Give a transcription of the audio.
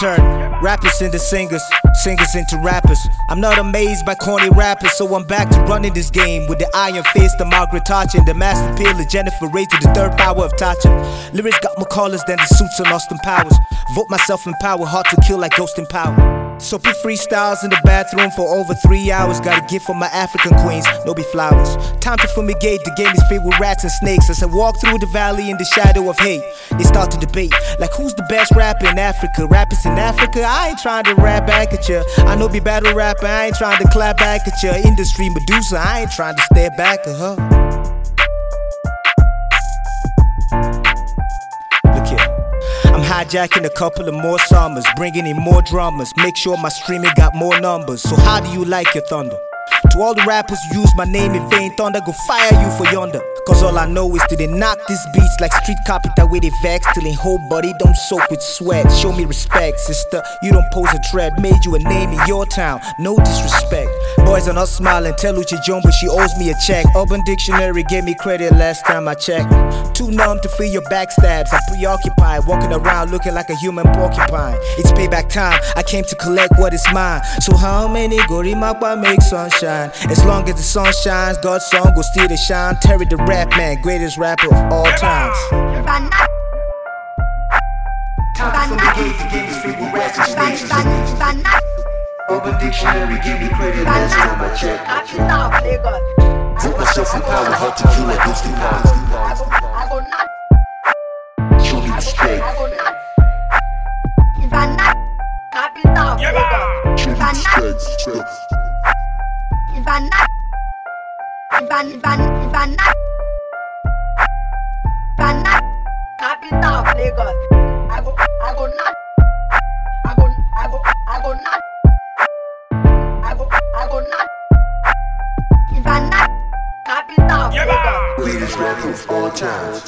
turn rappers into singers, singers into rappers. I'm not amazed by corny rappers, so I'm back to running this game with the iron fist of Margaret Thatcher and the master appeal of Jennifer Ray to the third power of Thatcher. Lyrics got more colors than the suits on Austin Powers. Vote myself in power, hard to kill like Ghost in Power. Soapy freestyles in the bathroom for over 3 hours. Got a gift for my African queens, no be flowers. Time to fumigate, the game is filled with rats and snakes. As I walk through the valley in the shadow of hate, they start to debate, like who's the best rapper in Africa? Rappers in Africa, I ain't trying to rap back at ya. I know be battle rapper, I ain't trying to clap back at ya. Industry Medusa, I ain't trying to stare back at her. Look here, I'm hijacking a couple of more summers, bringing in more drummers, make sure my streaming got more numbers. So how do you like your thunder? To all the rappers who use my name in vain, thunder go fire you for yonder. Cause all I know is till they knock these beats like street carpenter with they vex, till they whole body don't soak with sweat. Show me respect, sister, you don't pose a threat. Made you a name in your town, no disrespect. Boys are not smiling, tell Uche Jones but she owes me a check. Urban Dictionary gave me credit last time I checked. Too numb to feel your backstabs, I'm preoccupied, walking around looking like a human porcupine. It's payback time, I came to collect what is mine. So how many Gorimapa make sunshine? As long as the sun shines, God's song will still to shine. Terry the Rap Man, greatest rapper of all times. Urban Dictionary give me credit last time I checked. Put myself in power, hard to kill like Ghost in Power. Show me respect. Show me respect. Capital of Lagos. I go not. Capital of Lagos. Greatest rapper of all times.